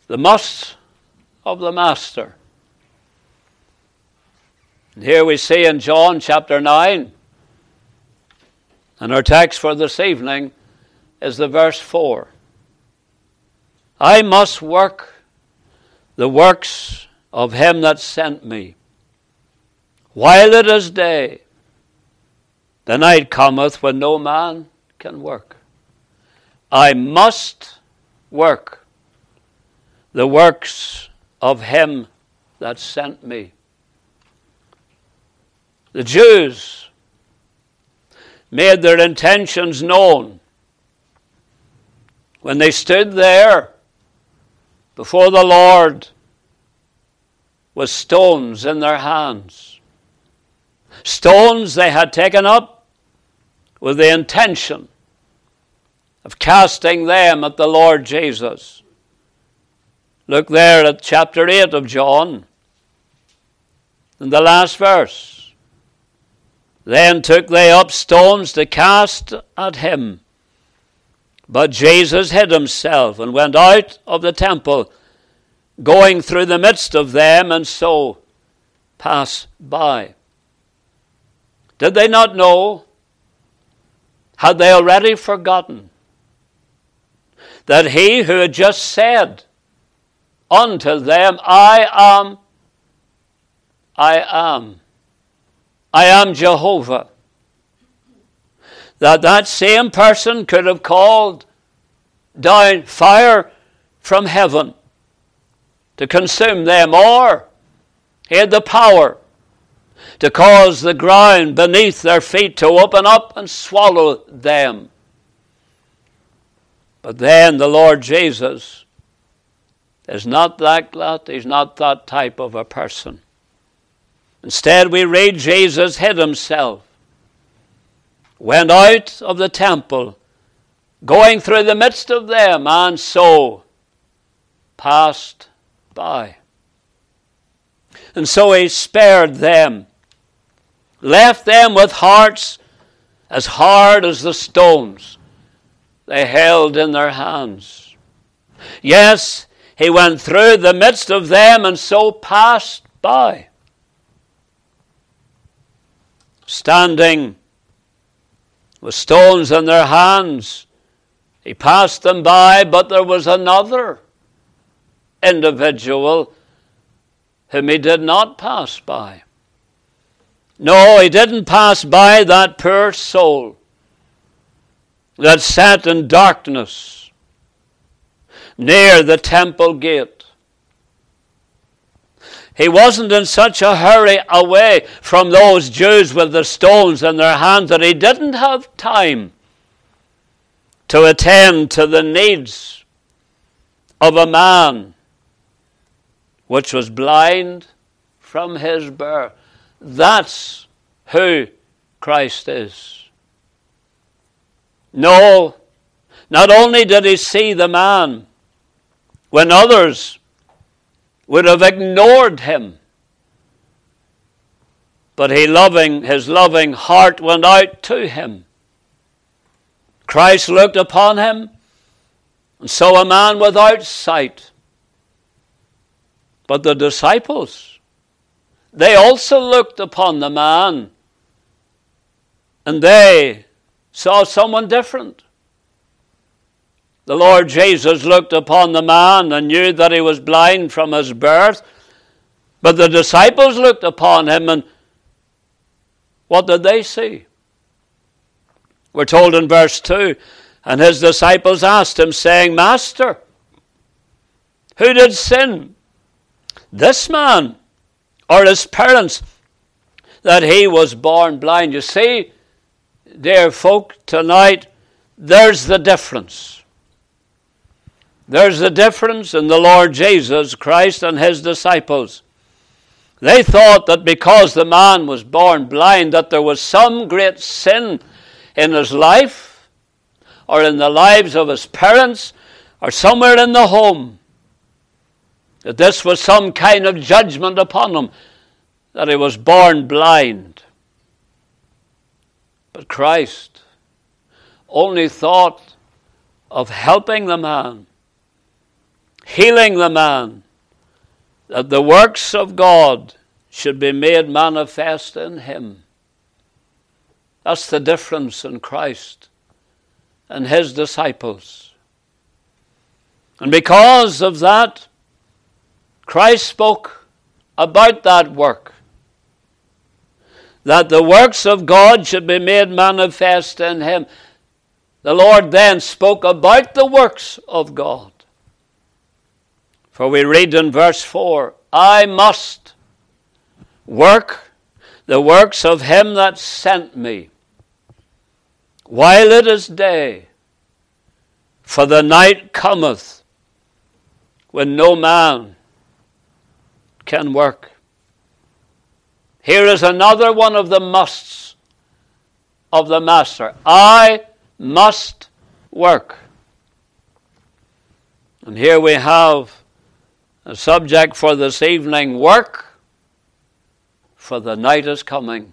The must of the Master. And here we see in John chapter 9, and our text for this evening is the verse 4. I must work the works of him that sent me, while it is day. The night cometh when no man can work. I must work the works of him that sent me. The Jews made their intentions known when they stood there before the Lord with stones in their hands. Stones they had taken up with the intention of casting them at the Lord Jesus. Look there at chapter 8 of John, in the last verse. Then took they up stones to cast at him. But Jesus hid himself and went out of the temple, going through the midst of them, and so passed by. Did they not know? Had they already forgotten that he who had just said unto them, I am Jehovah, that same person could have called down fire from heaven to consume them, or he had the power to cause the ground beneath their feet to open up and swallow them. But then the Lord Jesus is not like that. He's not that type of a person. Instead, we read Jesus hid himself, went out of the temple, going through the midst of them, and so passed by. And so he spared them, left them with hearts as hard as the stones they held in their hands. Yes, he went through the midst of them and so passed by. Standing with stones in their hands, he passed them by, but there was another individual whom he did not pass by. No, he didn't pass by that poor soul that sat in darkness near the temple gate. He wasn't in such a hurry away from those Jews with the stones in their hands that he didn't have time to attend to the needs of a man which was blind from his birth. That's who Christ is. No, not only did he see the man when others would have ignored him, but his loving heart went out to him. Christ looked upon him and saw a man without sight. But the disciples, they also looked upon the man, and they saw someone different. The Lord Jesus looked upon the man and knew that he was blind from his birth. But the disciples looked upon him, and what did they see? We're told in verse 2, and his disciples asked him, saying, Master, who did sin, this man or his parents, that he was born blind? You see, dear folk, tonight, there's the difference. There's the difference in the Lord Jesus Christ and his disciples. They thought that because the man was born blind, that there was some great sin in his life, or in the lives of his parents, or somewhere in the home. That this was some kind of judgment upon him, that he was born blind. But Christ only thought of helping the man, healing the man, that the works of God should be made manifest in him. That's the difference in Christ and his disciples. And because of that, Christ spoke about that work, that the works of God should be made manifest in him. The Lord then spoke about the works of God. For we read in verse 4, I must work the works of him that sent me, while it is day, for the night cometh when no man can work. Here is another one of the musts of the Master. I must work. And here we have a subject for this evening: work, for the night is coming.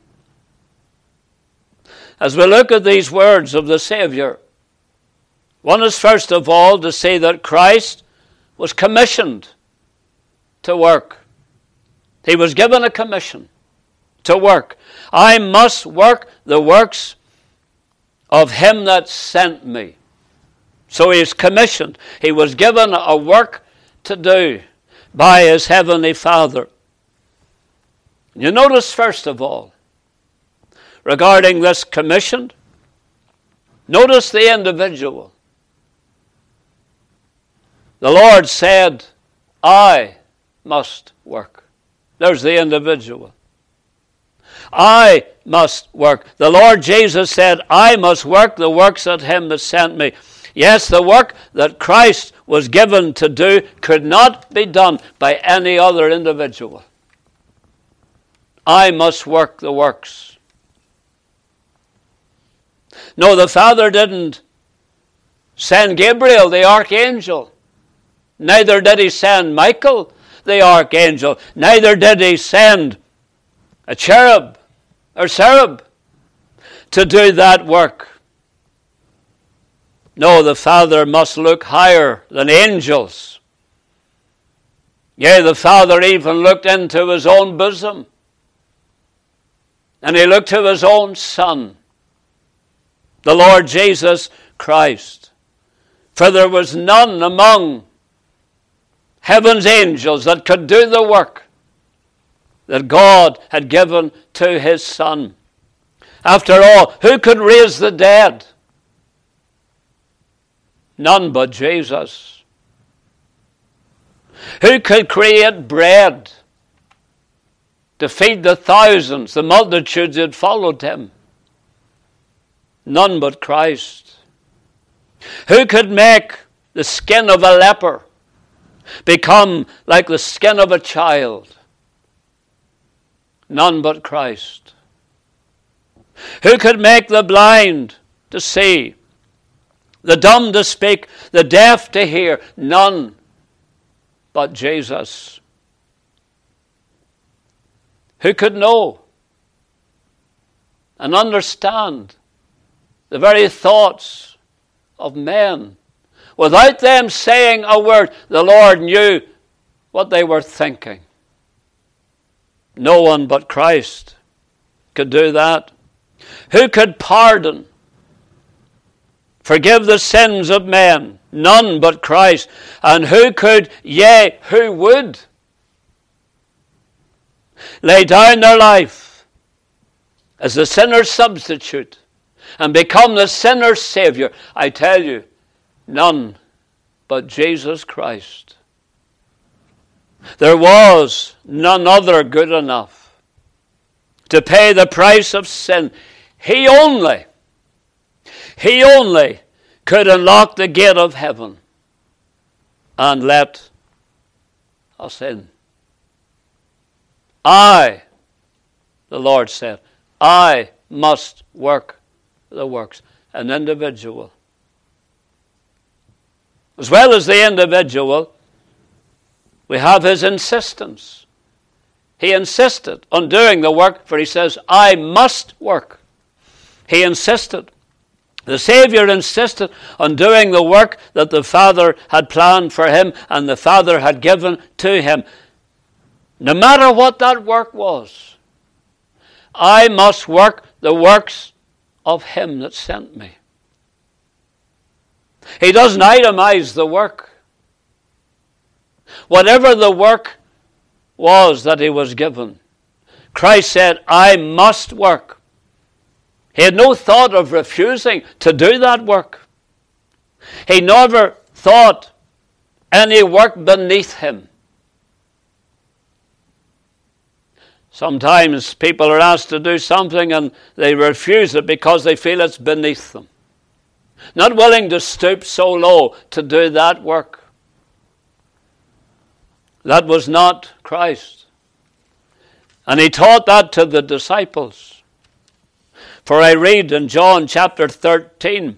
As we look at these words of the Savior, one is first of all to see that Christ was commissioned to work. He was given a commission to work. I must work the works of him that sent me. So he is commissioned. He was given a work to do by his heavenly Father. You notice first of all, regarding this commission, notice the individual. The Lord said, I must work. There's the individual. I must work. The Lord Jesus said, I must work the works of him that sent me. Yes, the work that Christ was given to do could not be done by any other individual. I must work the works. No, the Father didn't send Gabriel, the archangel. Neither did he send Michael, the archangel. Neither did he send a cherub or cherub to do that work. No, the Father must look higher than angels. Yea, the Father even looked into his own bosom, and he looked to his own Son, the Lord Jesus Christ. For there was none among heaven's angels that could do the work that God had given to his Son. After all, who could raise the dead? None but Jesus. Who could create bread to feed the thousands, the multitudes that followed him? None but Christ. Who could make the skin of a leper become like the skin of a child? None but Christ. Who could make the blind to see, the dumb to speak, the deaf to hear? None but Jesus. Who could know and understand the very thoughts of men without them saying a word? The Lord knew what they were thinking. No one but Christ could do that. Who could pardon, forgive the sins of men? None but Christ. And who could, yea, who would lay down their life as the sinner's substitute and become the sinner's Savior? I tell you, none but Jesus Christ. There was none other good enough to pay the price of sin. He only could unlock the gate of heaven and let us in. The Lord said, I must work the works. An individual. As well as the individual, we have his insistence. He insisted on doing the work, for he says, I must work. He insisted The Savior insisted on doing the work that the Father had planned for him and the Father had given to him. No matter what that work was, I must work the works of him that sent me. He doesn't itemize the work. Whatever the work was that he was given, Christ said, I must work. He had no thought of refusing to do that work. He never thought any work beneath him. Sometimes people are asked to do something and they refuse it because they feel it's beneath them. Not willing to stoop so low to do that work. That was not Christ. And he taught that to the disciples. For I read in John chapter 13,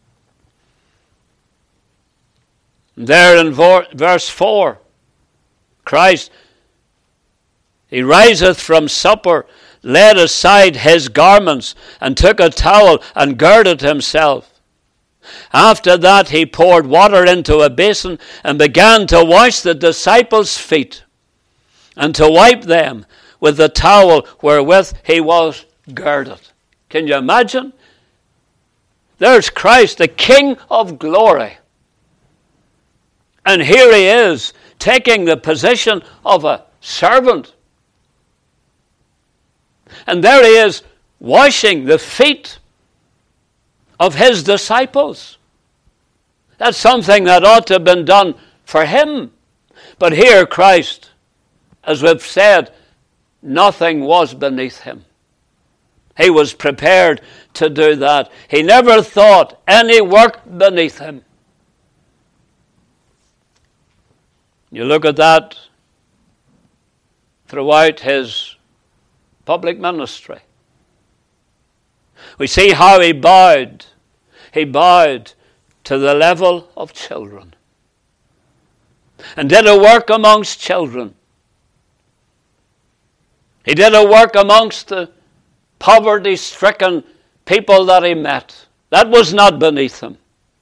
there in verse 4, Christ, he riseth from supper, laid aside his garments, and took a towel and girded himself. After that he poured water into a basin and began to wash the disciples' feet and to wipe them with the towel wherewith he was girded. Can you imagine? There's Christ, the King of glory. And here he is, taking the position of a servant. And there he is, washing the feet of his disciples. That's something that ought to have been done for him. But here Christ, as we've said, nothing was beneath him. He was prepared to do that. He never thought any work beneath him. You look at that throughout his public ministry. We see how he bowed. He bowed to the level of children and did a work amongst children. He did a work amongst the poverty-stricken people that he met. That was not beneath him.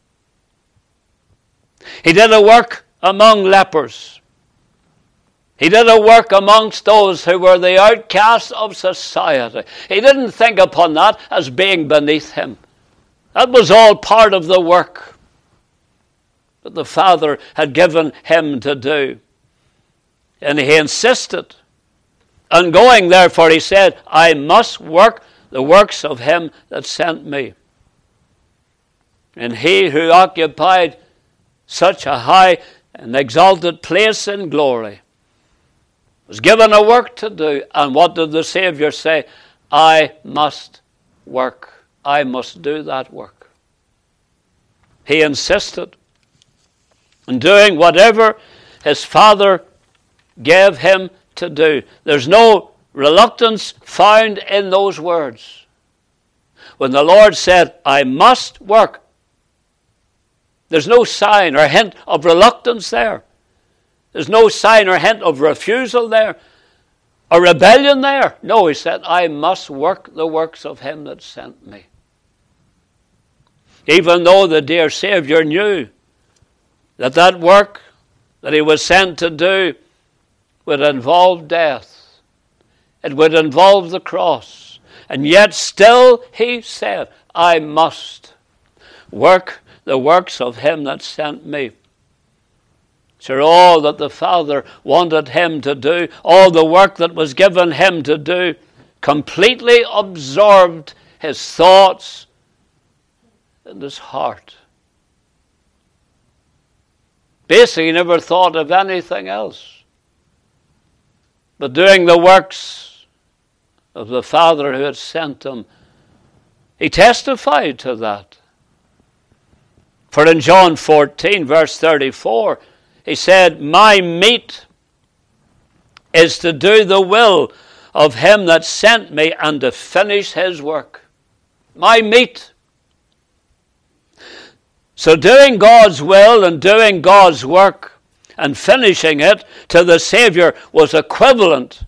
He did a work among lepers. He did a work amongst those who were the outcasts of society. He didn't think upon that as being beneath him. That was all part of the work that the Father had given him to do. And he insisted on going, therefore he said, I must work the works of him that sent me. And he who occupied such a high and exalted place in glory was given a work to do. And what did the Savior say? I must work. I must do that work. He insisted on doing whatever his Father gave him to do. There's no reluctance found in those words. When the Lord said, I must work, there's no sign or hint of reluctance there. There's no sign or hint of refusal there, or rebellion there. No, he said, I must work the works of him that sent me. Even though the dear Savior knew that that work that he was sent to do would involve death. It would involve the cross. And yet still he said, I must work the works of him that sent me. So all that the Father wanted him to do, all the work that was given him to do, completely absorbed his thoughts and his heart. Basically, he never thought of anything else but doing the works of the Father who had sent him. He testified to that. For in John 14, verse 34, he said, my meat is to do the will of him that sent me and to finish his work. My meat. So doing God's will and doing God's work and finishing it to the Savior was equivalent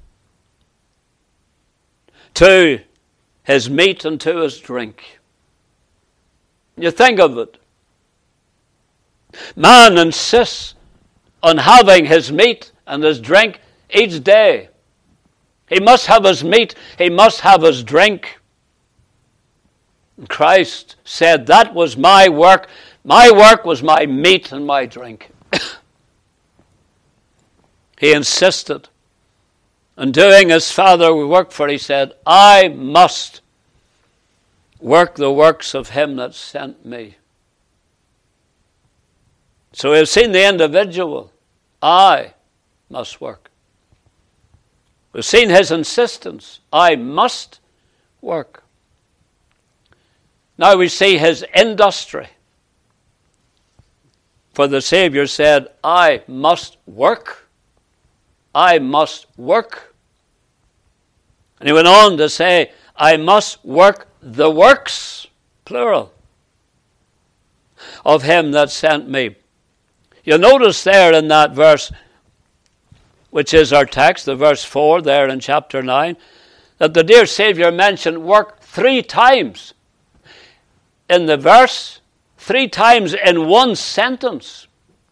to his meat and to his drink. You think of it. Man insists on having his meat and his drink each day. He must have his meat. He must have his drink. And Christ said, that was my work. My work was my meat and my drink. He insisted on doing his Father work, for he said, I must work the works of him that sent me. So we've seen the individual. I must work. We've seen his insistence. I must work. Now we see his industry. For the Savior said, I must work. I must work. And he went on to say, I must work the works, plural, of him that sent me. You'll notice there in that verse, which is our text, the verse 4 there in chapter 9, that the dear Savior mentioned work 3 times in the verse, 3 times in one sentence.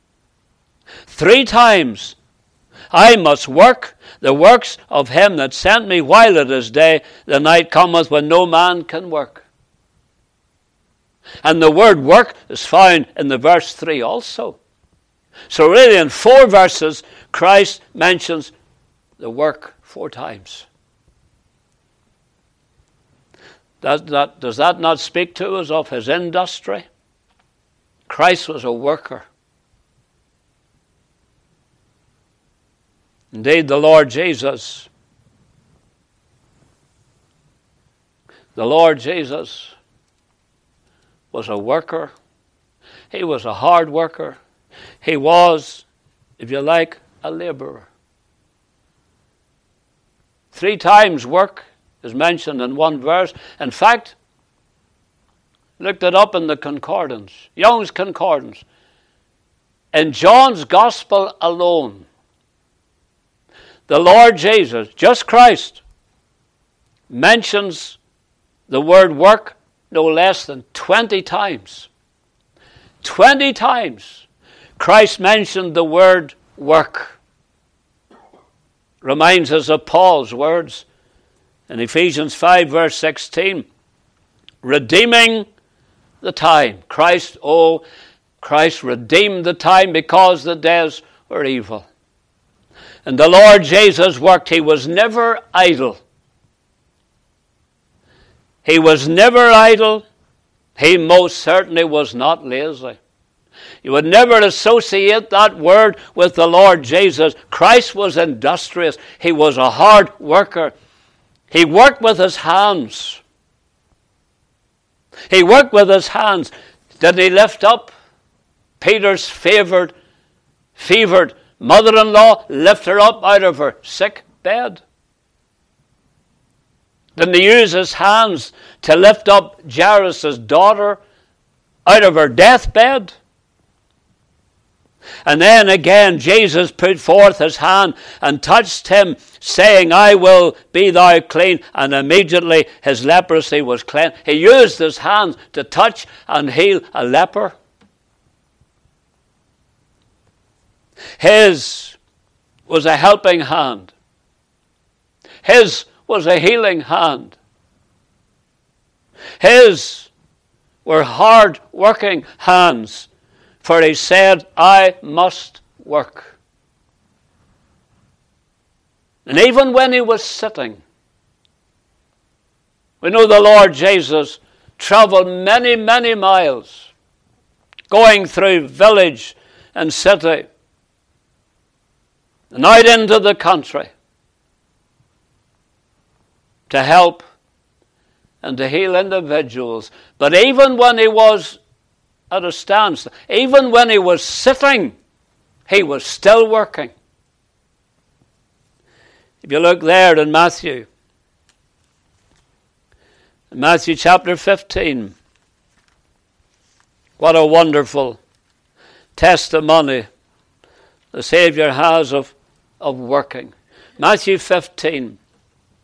3 times. I must work the works of him that sent me while it is day. The night cometh when no man can work. And the word work is found in the verse 3 also. So really in 4 verses, Christ mentions the work 4 times. Does that not speak to us of his industry? Christ was a worker. Indeed, the Lord Jesus was a worker. He was a hard worker. He was, if you like, a laborer. 3 times work is mentioned in one verse. In fact, looked it up in the concordance, Young's Concordance. In John's Gospel alone, the Lord Jesus, just Christ, mentions the word work no less than 20 times. 20 times Christ mentioned the word work. Reminds us of Paul's words in Ephesians 5 verse 16. Redeeming the time. Christ redeemed the time because the days were evil. And the Lord Jesus worked. He was never idle. He was never idle. He most certainly was not lazy. You would never associate that word with the Lord Jesus. Christ was industrious. He was a hard worker. He worked with his hands. He worked with his hands. Did he lift up Peter's fevered mother-in-law, lift her up out of her sick bed? Didn't he use his hands to lift up Jairus' daughter out of her deathbed? And then again, Jesus put forth his hand and touched him, saying, I will be thou clean. And immediately his leprosy was cleansed. He used his hands to touch and heal a leper. His was a helping hand. His was a healing hand. His were hard-working hands. For he said, I must work. And even when he was sitting, we know the Lord Jesus traveled many, many miles, going through village and city, and out into the country to help and to heal individuals. But even when he was at a standstill, even when he was sitting, he was still working. If you look there in Matthew chapter 15, what a wonderful testimony the Savior has of working. Matthew 15.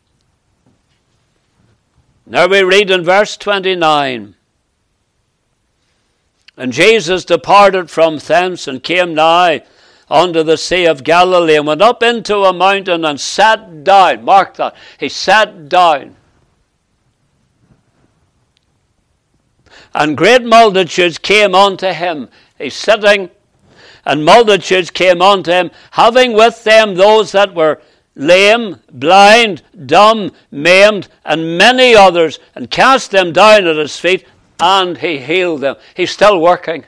Now we read in verse 29. And Jesus departed from thence and came nigh unto the Sea of Galilee, and went up into a mountain and sat down. Mark that. He sat down. And great multitudes came unto him. He's sitting, and multitudes came unto him, having with them those that were lame, blind, dumb, maimed, and many others, and cast them down at his feet, and he healed them. He's still working.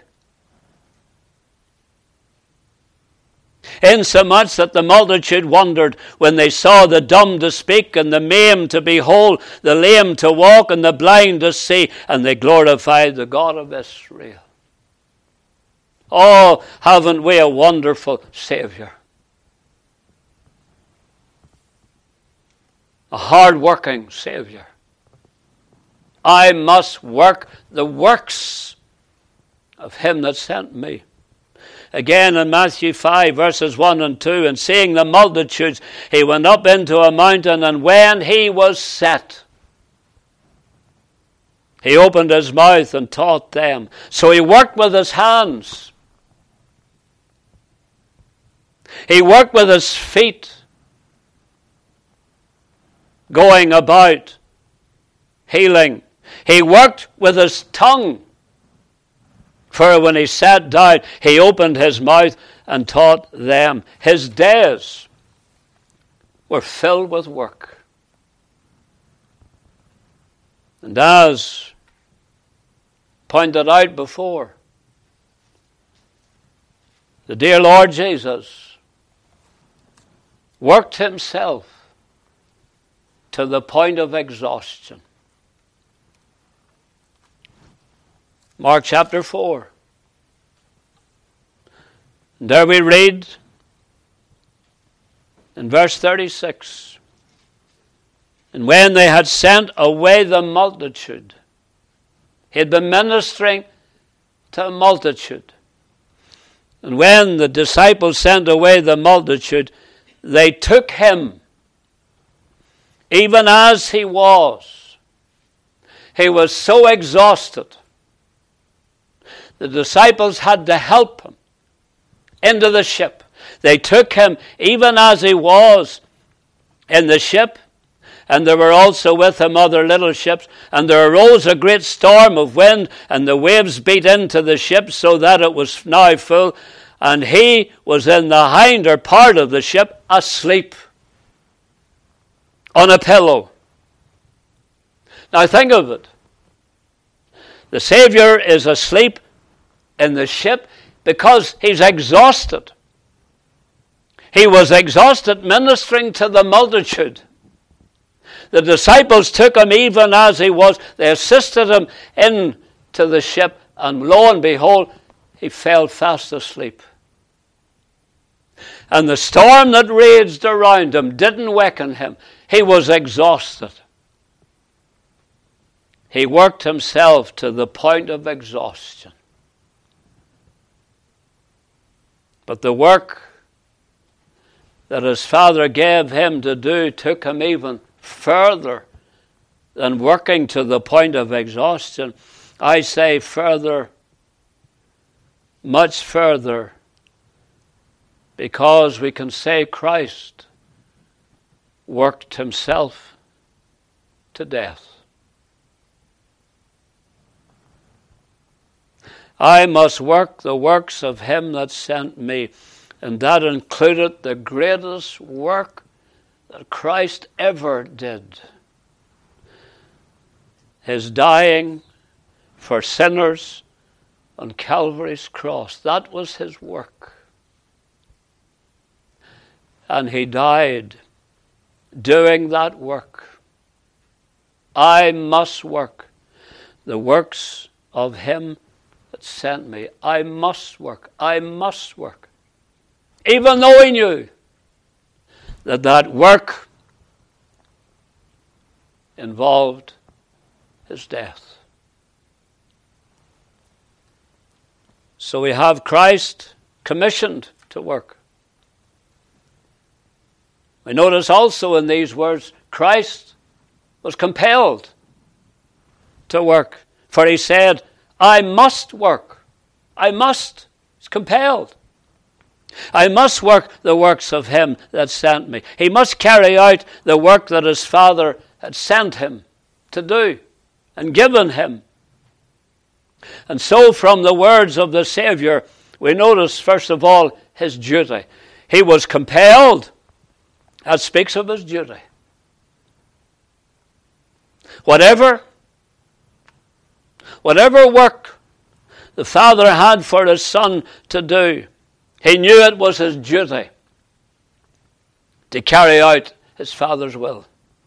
Insomuch that the multitude wondered when they saw the dumb to speak, and the maimed to behold, the lame to walk, and the blind to see, and they glorified the God of Israel. Oh, haven't we a wonderful Savior? A hard-working Savior. I must work the works of him that sent me. Again in Matthew 5, verses 1 and 2, and seeing the multitudes, he went up into a mountain, and when he was set, he opened his mouth and taught them. So he worked with his hands. He worked with his feet, going about, healing. He worked with his tongue. For when he sat down, he opened his mouth and taught them. His days were filled with work. And as pointed out before, the dear Lord Jesus worked himself to the point of exhaustion. Mark chapter 4. And there we read in verse 36, and when they had sent away the multitude, he had been ministering to a multitude. And when the disciples sent away the multitude, they took him even as he was. He was so exhausted. The disciples had to help him into the ship. They took him even as he was in the ship, and there were also with him other little ships, and there arose a great storm of wind, and the waves beat into the ship so that it was now full, and he was in the hinder part of the ship asleep on a pillow. Now think of it. The Savior is asleep in the ship because he's exhausted. He was exhausted ministering to the multitude. The disciples took him even as he was. They assisted him into the ship, and lo and behold, he fell fast asleep. And the storm that raged around him didn't waken him. He was exhausted. He worked himself to the point of exhaustion. But the work that his Father gave him to do took him even further than working to the point of exhaustion. I say further, much further, because we can say Christ worked himself to death. I must work the works of him that sent me. And that included the greatest work that Christ ever did. His dying for sinners on Calvary's cross. That was his work. And he died doing that work. I must work the works of him that sent me. I must work. I must work. Even though he knew that work involved his death. So we have Christ commissioned to work. We notice also in these words, Christ was compelled to work. For he said, I must work. I must. He's compelled. I must work the works of him that sent me. He must carry out the work that his Father had sent him to do and given him. And so from the words of the Savior, we notice, first of all, his duty. He was compelled. That speaks of his duty. Whatever work the Father had for his Son to do, he knew it was his duty to carry out his Father's will.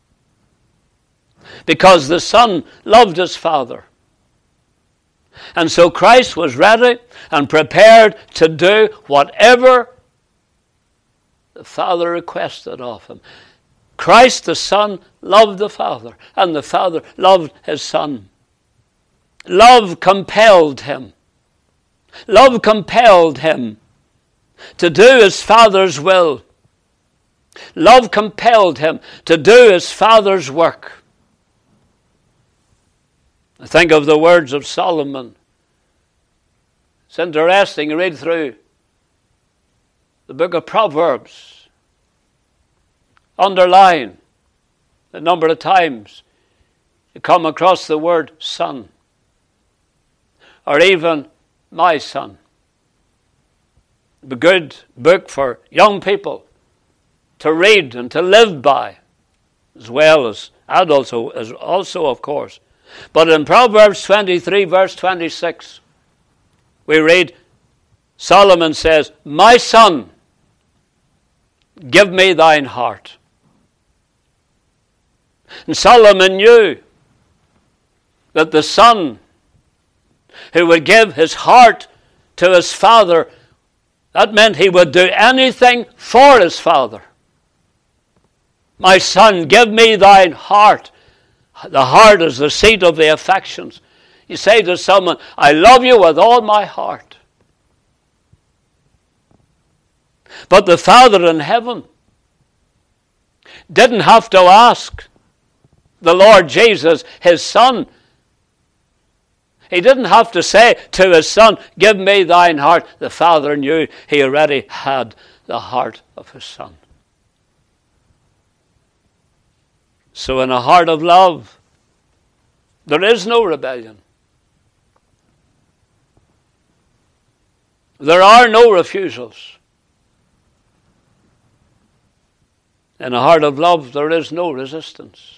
Because the Son loved his Father. And so Christ was ready and prepared to do whatever the Father requested of him. Christ the Son loved the Father, and the Father loved his Son. Love compelled him. Love compelled him to do his Father's will. Love compelled him to do his Father's work. I think of the words of Solomon. It's interesting to read through the book of Proverbs. Underline the number of times you come across the word son, or even my son. A good book for young people to read and to live by, as well as adults, also of course. But in Proverbs 23, verse 26, we read, Solomon says, my son, give me thine heart. And Solomon knew that the son who would give his heart to his father, that meant he would do anything for his father. My son, give me thine heart. The heart is the seat of the affections. You say to someone, I love you with all my heart. But the Father in heaven didn't have to ask the Lord Jesus, his Son. He didn't have to say to his Son, give me thine heart. The Father knew he already had the heart of his Son. So in a heart of love, there is no rebellion. There are no refusals. In a heart of love, there is no resistance.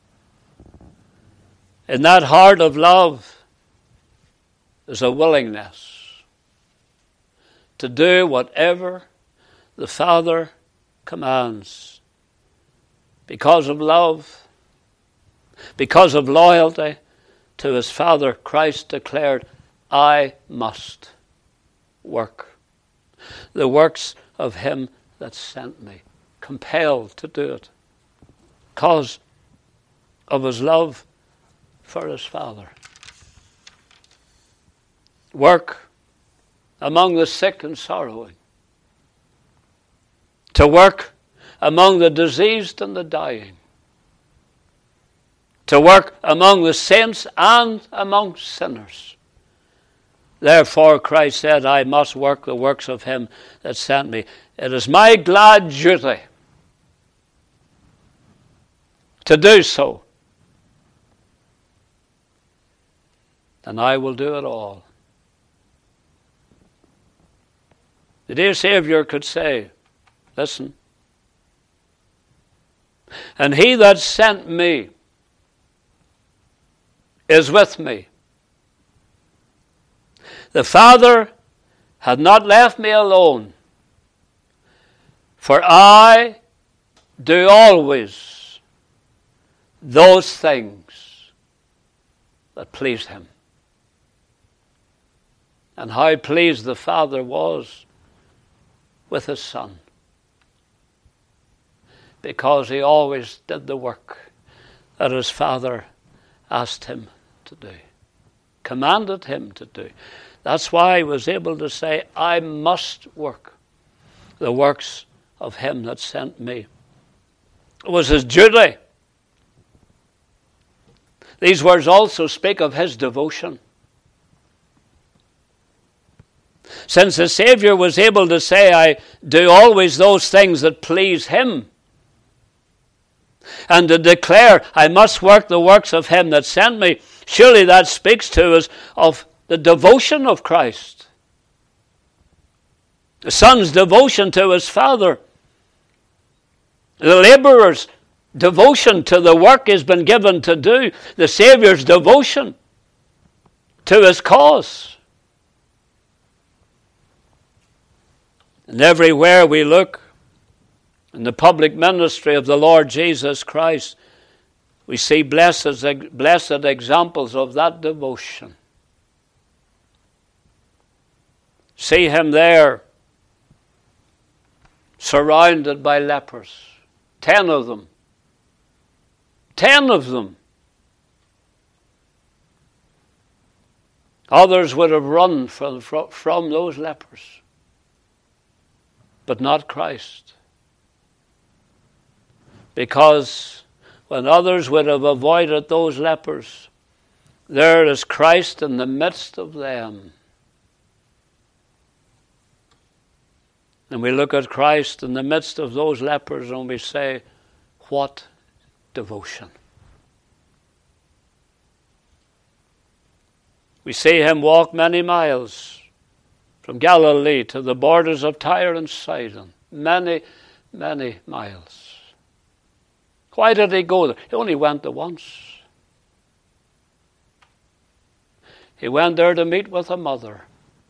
In that heart of love is a willingness to do whatever the Father commands. Because of love, because of loyalty to his Father, Christ declared, I must work the works of him that sent me. Compelled to do it because of his love for his Father. Work among the sick and sorrowing. To work among the diseased and the dying. To work among the saints and among sinners. Therefore Christ said, I must work the works of him that sent me. It is my glad duty to do so. And I will do it all. The dear Savior could say, listen, and he that sent me is with me. The Father had not left me alone, for I do always those things that please him. And how pleased the Father was with his Son, because he always did the work that his Father asked him to do, commanded him to do. That's why he was able to say, I must work the works of him that sent me. It was his duty. These words also speak of his devotion. Since the Savior was able to say, I do always those things that please him, and to declare, I must work the works of him that sent me, surely that speaks to us of the devotion of Christ. The Son's devotion to his Father. The laborer's devotion to the work he's been given to do. The Savior's devotion to his cause. And everywhere we look in the public ministry of the Lord Jesus Christ, we see blessed examples of that devotion. See him there, surrounded by lepers. 10 of them. 10 of them. Others would have run from those lepers, but not Christ. Because when others would have avoided those lepers, there is Christ in the midst of them. And we look at Christ in the midst of those lepers and we say, what devotion. We see him walk many miles from Galilee to the borders of Tyre and Sidon. Many, many miles. Why did he go there? He only went there once. He went there to meet with a mother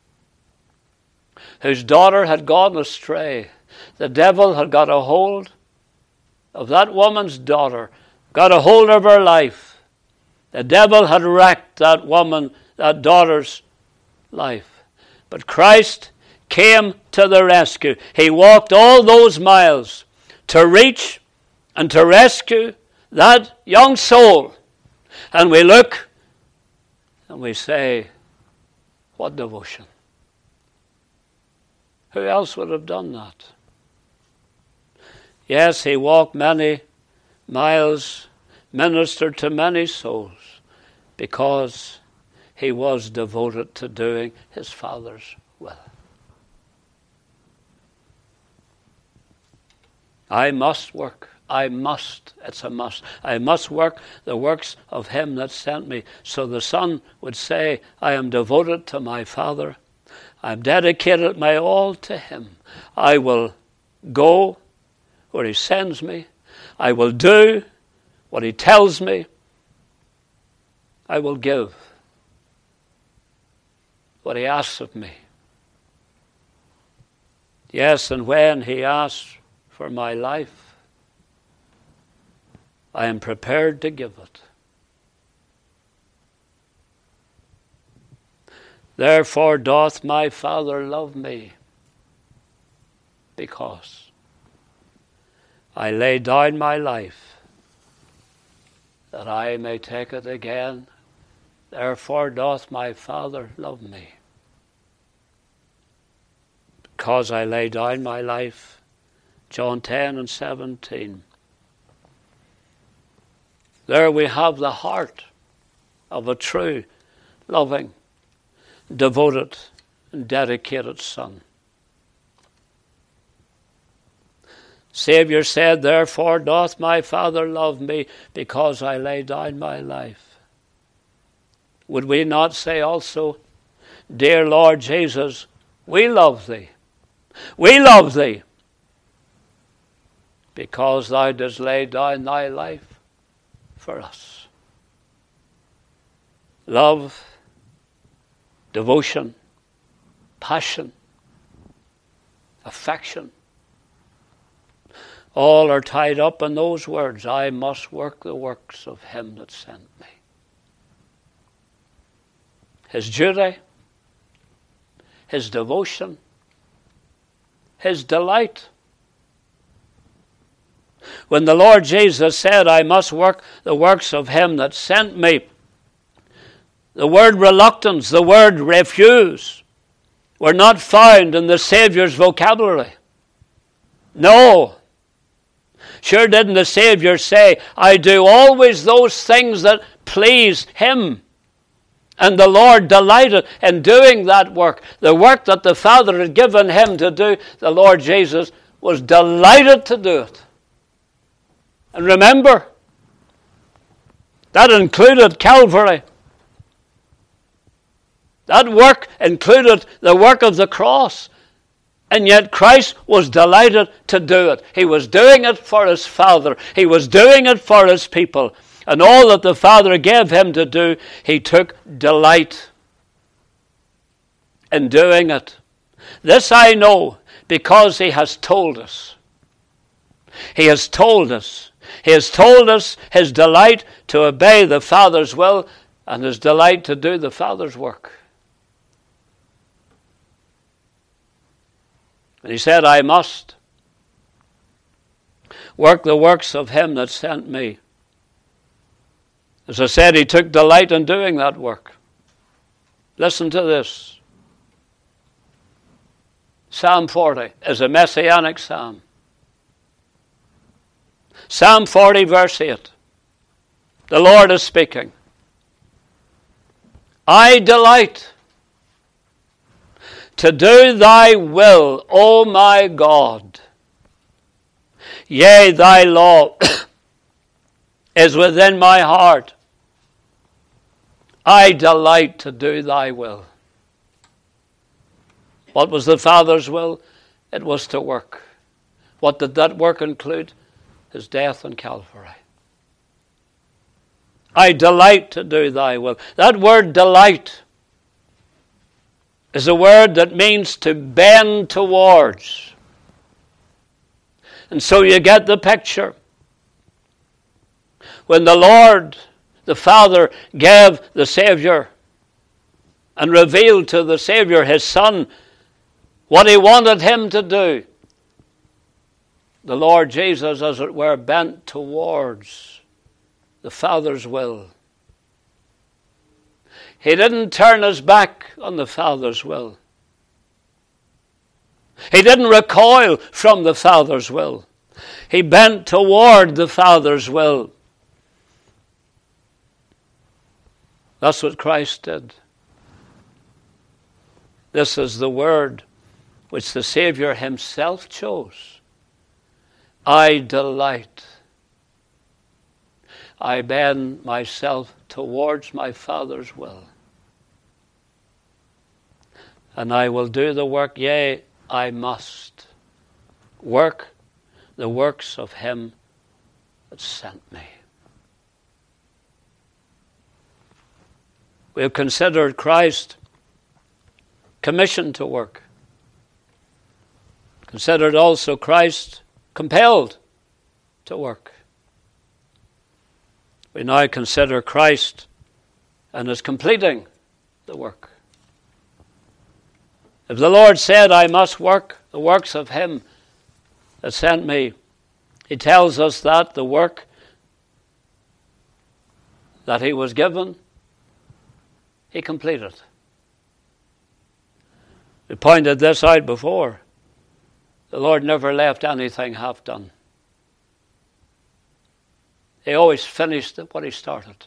whose daughter had gone astray. The devil had got a hold of that woman's daughter, got a hold of her life. The devil had wrecked that daughter's life. But Christ came to the rescue. He walked all those miles to reach and to rescue that young soul. And we look and we say, what devotion. Who else would have done that? Yes, he walked many miles, ministered to many souls, because he was devoted to doing his Father's will. I must work. I must. It's a must. I must work the works of him that sent me. So the Son would say, I am devoted to my Father. I've dedicated my all to him. I will go where he sends me. I will do what he tells me. I will give what he asks of me. Yes, and when he asks for my life, I am prepared to give it. Therefore doth my Father love me, because I lay down my life, that I may take it again. Therefore doth my Father love me, because I lay down my life. John 10 and 17. There we have the heart of a true, loving, devoted and dedicated Son. Savior said, therefore doth my Father love me, because I lay down my life. Would we not say also, dear Lord Jesus, we love thee. We love thee, because thou didst lay down thy life for us. Love, devotion, passion, affection, all are tied up in those words, I must work the works of him that sent me. His duty, his devotion, his delight. When the Lord Jesus said, I must work the works of him that sent me, the word reluctance, the word refuse, were not found in the Savior's vocabulary. No. Sure didn't the Savior say, I do always those things that please him. And the Lord delighted in doing that work. The work that the Father had given him to do, the Lord Jesus was delighted to do it. And remember, that included Calvary. That work included the work of the cross. And yet Christ was delighted to do it. He was doing it for his Father. He was doing it for his people. And all that the Father gave him to do, he took delight in doing it. This I know because he has told us. He has told us. He has told us his delight to obey the Father's will and his delight to do the Father's work. And he said, I must work the works of him that sent me. As I said, he took delight in doing that work. Listen to this. Psalm 40 is a messianic psalm. Psalm 40 verse 8. The Lord is speaking. I delight to do thy will, O my God. Yea, thy law is within my heart. I delight to do thy will. What was the Father's will? It was to work. What did that work include? His death on Calvary. I delight to do thy will. That word delight is a word that means to bend towards. And so you get the picture. When the Lord, the Father, gave the Savior and revealed to the Savior, his Son, what he wanted him to do, the Lord Jesus, as it were, bent towards the Father's will. He didn't turn his back on the Father's will. He didn't recoil from the Father's will. He bent toward the Father's will. That's what Christ did. This is the word which the Savior himself chose. I delight. I bend myself towards my Father's will. And I will do the work, yea, I must work the works of him that sent me. We have considered Christ commissioned to work. Considered also Christ compelled to work. We now consider Christ and his completing the work. If the Lord said, I must work the works of him that sent me, he tells us that the work that he was given, he completed. We pointed this out before. The Lord never left anything half done. He always finished what he started.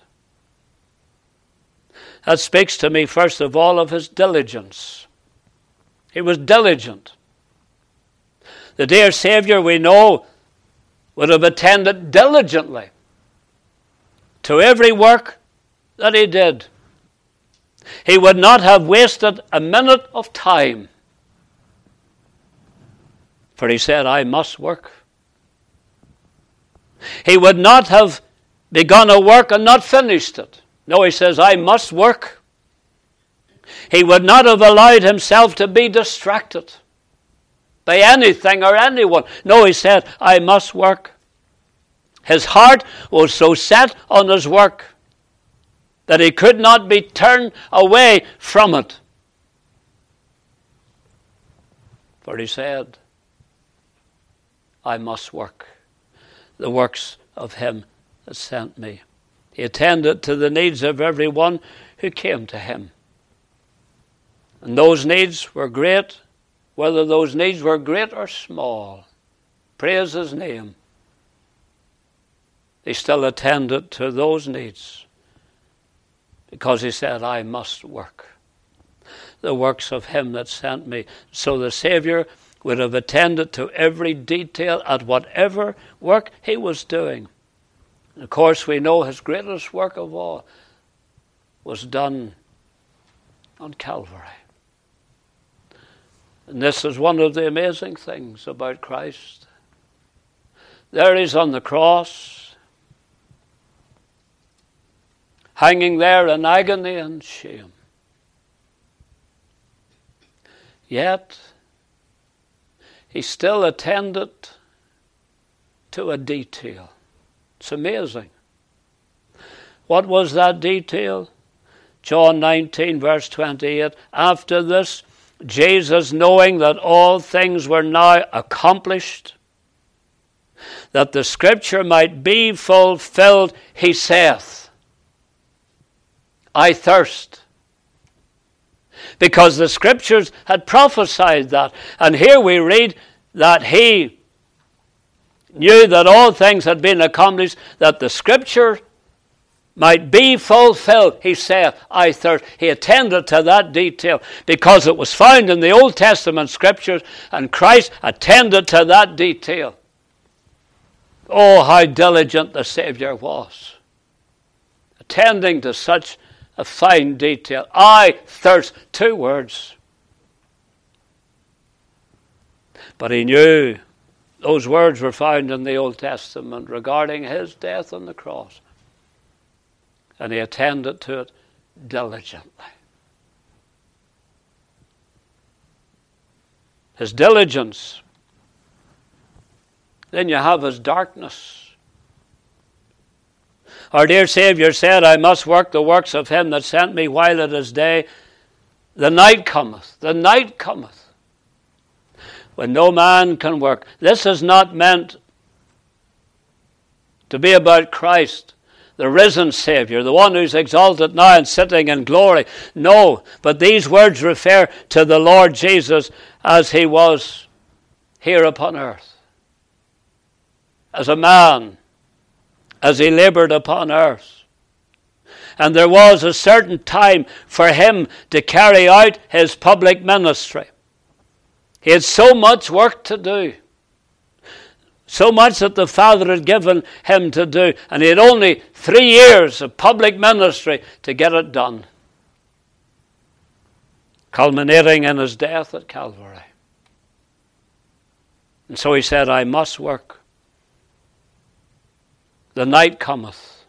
That speaks to me, first of all, of his diligence. He was diligent. The dear Savior, we know, would have attended diligently to every work that he did. He would not have wasted a minute of time. For he said, I must work. He would not have begun a work and not finished it. No, he says, I must work. He would not have allowed himself to be distracted by anything or anyone. No, he said, I must work. His heart was so set on his work that he could not be turned away from it. For he said, I must work the works of him that sent me. He attended to the needs of everyone who came to him. And those needs were great, whether those needs were great or small. Praise his name. He still attended to those needs because he said, I must work the works of him that sent me. So the Savior would have attended to every detail at whatever work he was doing. And of course, we know his greatest work of all was done on Calvary. And this is one of the amazing things about Christ. There he is on the cross, hanging there in agony and shame. Yet, he still attended to a detail. It's amazing. What was that detail? John 19, verse 28. After this, Jesus, knowing that all things were now accomplished, that the scripture might be fulfilled, he saith, I thirst. Because the scriptures had prophesied that. And here we read that he knew that all things had been accomplished, that the scripture might be fulfilled. He saith, I thirst. He attended to that detail because it was found in the Old Testament scriptures, and Christ attended to that detail. Oh, how diligent the Savior was, attending to such a fine detail. I thirst. 2 words. But he knew those words were found in the Old Testament regarding his death on the cross. And he attended to it diligently. His diligence. Then you have his darkness. Our dear Savior said, I must work the works of him that sent me while it is day. The night cometh. The night cometh, when no man can work. This is not meant to be about Christ, the risen Savior, the one who's exalted now and sitting in glory. No, but these words refer to the Lord Jesus as he was here upon earth. As a man, as he labored upon earth. And there was a certain time for him to carry out his public ministry. He had so much work to do. So much that the Father had given him to do. And he had only 3 years of public ministry to get it done. Culminating in his death at Calvary. And so he said, I must work. The night cometh,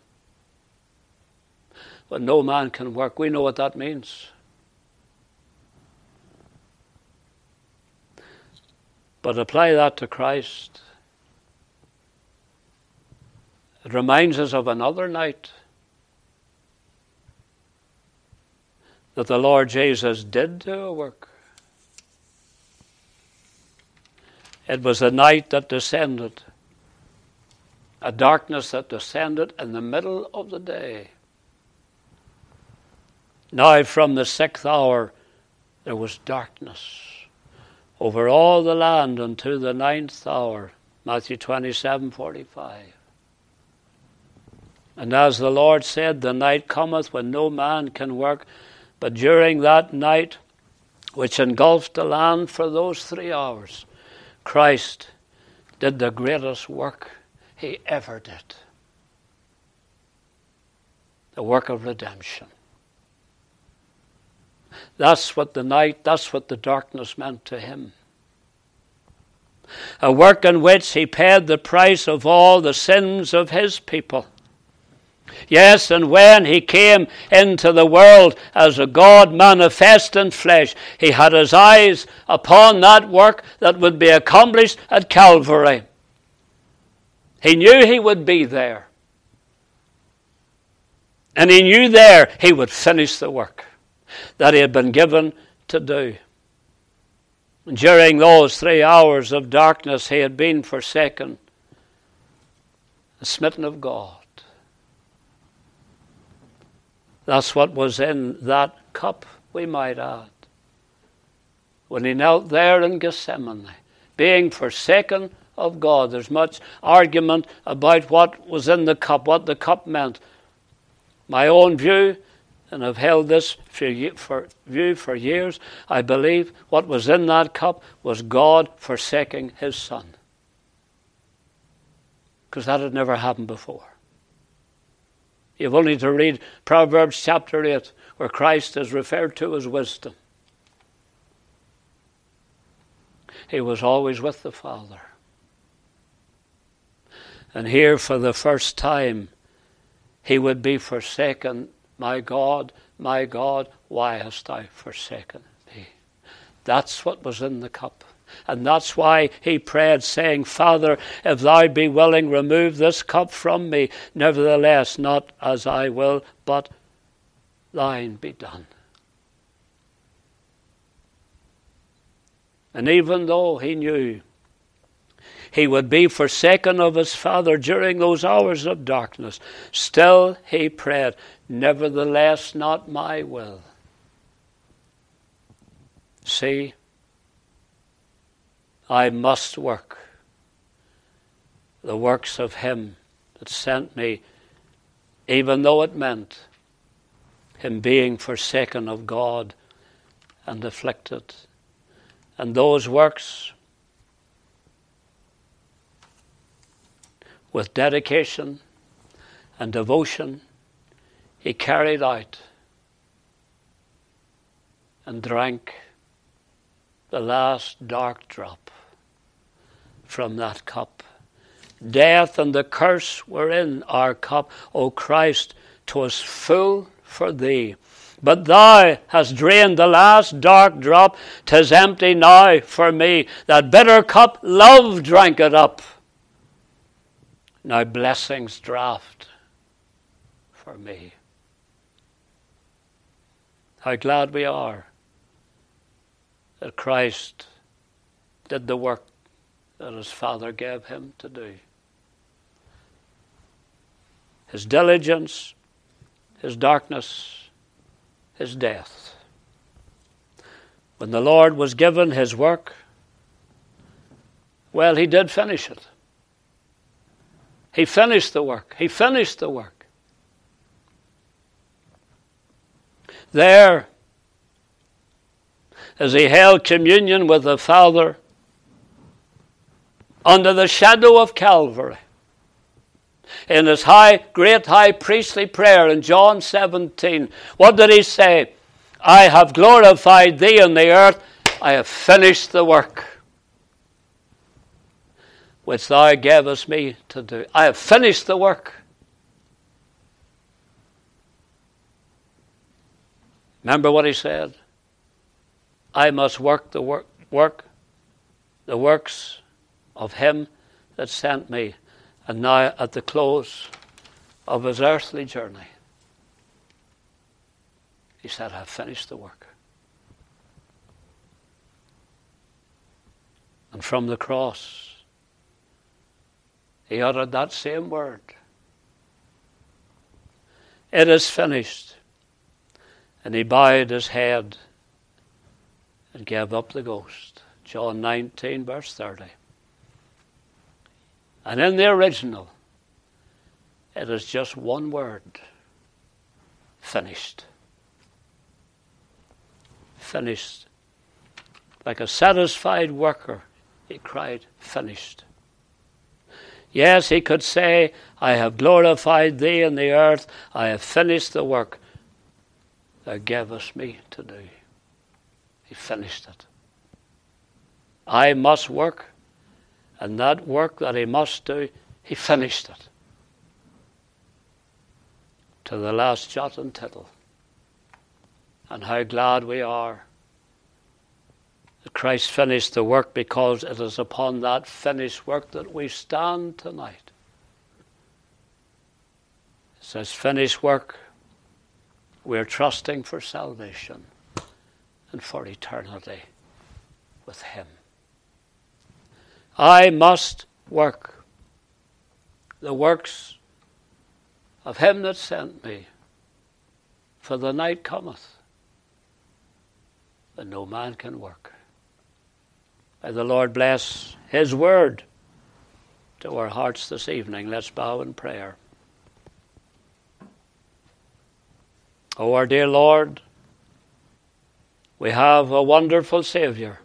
when no man can work. We know what that means. But apply that to Christ. It reminds us of another night that the Lord Jesus did do a work. It was a night that descended. A darkness that descended in the middle of the day. Now from the 6th hour there was darkness over all the land unto the 9th hour. Matthew 27:45. And as the Lord said, the night cometh when no man can work. But during that night, which engulfed the land for those 3 hours, Christ did the greatest work he ever did. The work of redemption. That's what the night, that's what the darkness meant to him. A work in which he paid the price of all the sins of his people. Yes, and when he came into the world as a God manifest in flesh, he had his eyes upon that work that would be accomplished at Calvary. He knew he would be there. And he knew there he would finish the work that he had been given to do. And during those 3 hours of darkness, he had been forsaken and smitten of God. That's what was in that cup, we might add. When he knelt there in Gethsemane, being forsaken of God. There's much argument about what was in the cup, what the cup meant. My own view and I've held this view for years, I believe what was in that cup was God forsaking his Son. Because that had never happened before. You've only to read Proverbs chapter 8, where Christ is referred to as wisdom. He was always with the Father. And here for the first time, he would be forsaken. My God, why hast thou forsaken me? That's what was in the cup. And that's why he prayed, saying, Father, if thou be willing, remove this cup from me. Nevertheless, not as I will, but thine be done. And even though he knew he would be forsaken of his Father during those hours of darkness, still he prayed, nevertheless, not my will. See, I must work the works of him that sent me, even though it meant him being forsaken of God and afflicted. And those works, with dedication and devotion, he carried out and drank the last dark drop from that cup. Death and the curse were in our cup. O Christ, 'twas full for thee. But thou hast drained the last dark drop. 'Tis empty now for me. That bitter cup, love drank it up. Now blessings draught for me. How glad we are that Christ did the work that his Father gave him to do. His diligence, his darkness, his death. When the Lord was given his work, well, he did finish it. He finished the work. He finished the work. There, as he held communion with the Father under the shadow of Calvary, in his great high priestly prayer in John 17, what did he say? I have glorified thee on the earth. I have finished the work which thou gavest me to do. I have finished the work. Remember what he said? I must work the works of him that sent me. And now at the close of his earthly journey, he said, I have finished the work. And from the cross, he uttered that same word. It is finished. And he bowed his head and gave up the ghost. John 19, verse 30. And in the original, it is just one word. Finished. Finished. Like a satisfied worker, he cried, finished. Yes, he could say, I have glorified thee in the earth. I have finished the work thou gavest me to do. He finished it. I must work. And that work that he must do, he finished it. To the last jot and tittle. And how glad we are that Christ finished the work, because it is upon that finished work that we stand tonight. It says finished work. We're trusting for salvation and for eternity with him. I must work the works of him that sent me, for the night cometh when no man can work. May the Lord bless his word to our hearts this evening. Let's bow in prayer. Oh, our dear Lord, we have a wonderful Saviour.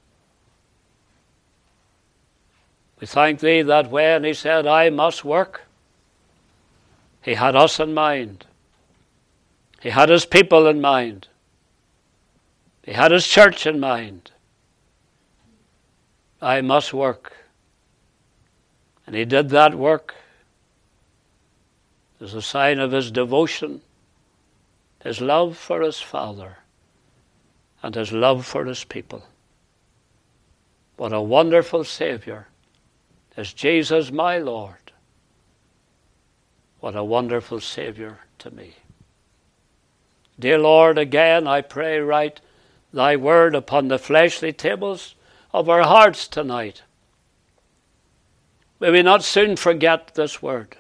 We thank Thee that when He said, I must work, He had us in mind. He had His people in mind. He had His church in mind. I must work. And He did that work as a sign of His devotion, His love for His Father, and His love for His people. What a wonderful Saviour is Jesus my Lord. What a wonderful Saviour to me. Dear Lord, again I pray, write Thy word upon the fleshly tables of our hearts tonight. May we not soon forget this word,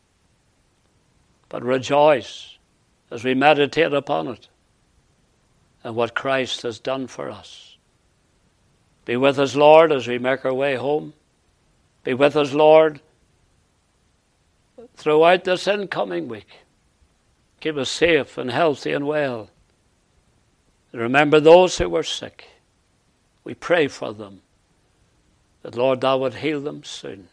but rejoice as we meditate upon it and what Christ has done for us. Be with us, Lord, as we make our way home. Be with us, Lord, throughout this incoming week. Keep us safe and healthy and well. And remember those who were sick. We pray for them, that, Lord, Thou would heal them soon.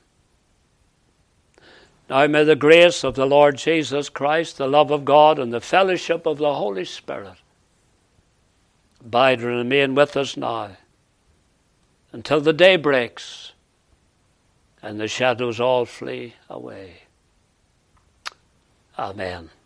Now may the grace of the Lord Jesus Christ, the love of God, and the fellowship of the Holy Spirit abide and remain with us now until the day breaks and the shadows all flee away. Amen.